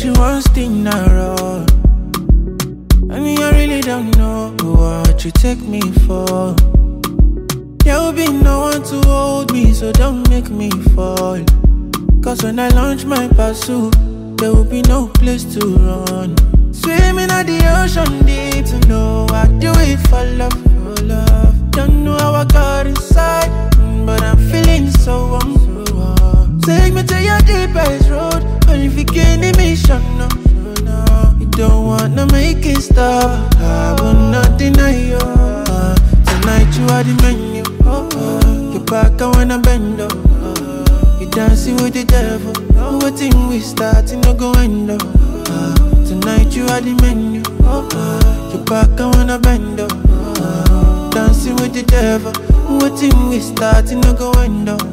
she wants thing around. I mean, I really don't know what you take me for. There will be no one to hold me, so don't make me fall. Cause when I launch my pursuit, there will be no place to run. Swimming at the ocean deep to know I do it for love, for love. Don't know how I got inside, but I'm feeling so warm. Take me to your deepest road, only if you gain the mission, no. You don't wanna make it stop, I will not deny you. Tonight you are the menu, you're back, I wanna bend up. You dancing with the devil, waiting we start, no go end up. Tonight you are the menu, you're back, I wanna bend up. Dancing with the devil, waiting we start, no go end up.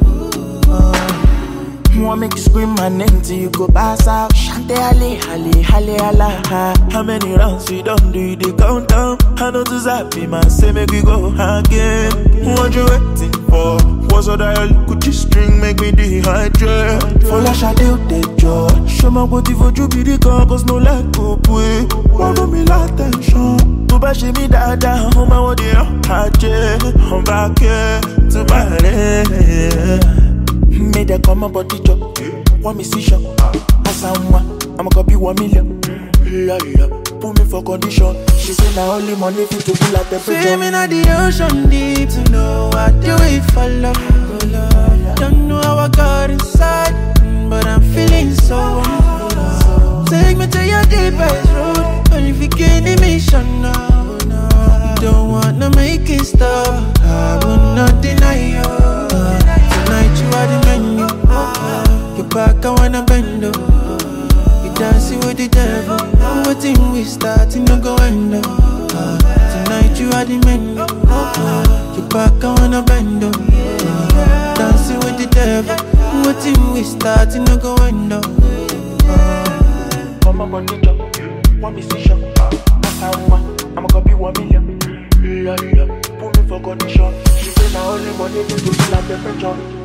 Wanna make you scream my name till you go pass out. Shante ale, ale, ale, ala. How many rounds we done do the countdown? I know to zappy man, say make we go again. What you waiting for? What's all that Gucci string make me dehydrate? For la shadow de joy. Show my body for you be the car, cause no like go play. Wanna me la tension. To bash me down, home I want the I'm back here to body. Made them come up body chop. Want me see shop. As I'ma copy 1 million. Put me for condition. She say now only money fit to pull out the pressure. Swimming at the ocean deep to know I do it for love, for love. Don't know how I got inside, but I'm feeling so warm. Take me to your deepest road, only if you gain the mission now. You don't wanna make it stop, I will not deny you. Tonight you are the menu, you're back, I wanna bend up. You dancing with the devil, waiting we start, no go end up. Tonight you are the menu, you're back, I wanna bend up. Dancing with the devil, waiting we start, no go end up. Come on, body chop, want me see shop. I'ma copy 1 million. Put me for condition. She say now only money to pull out the pressure.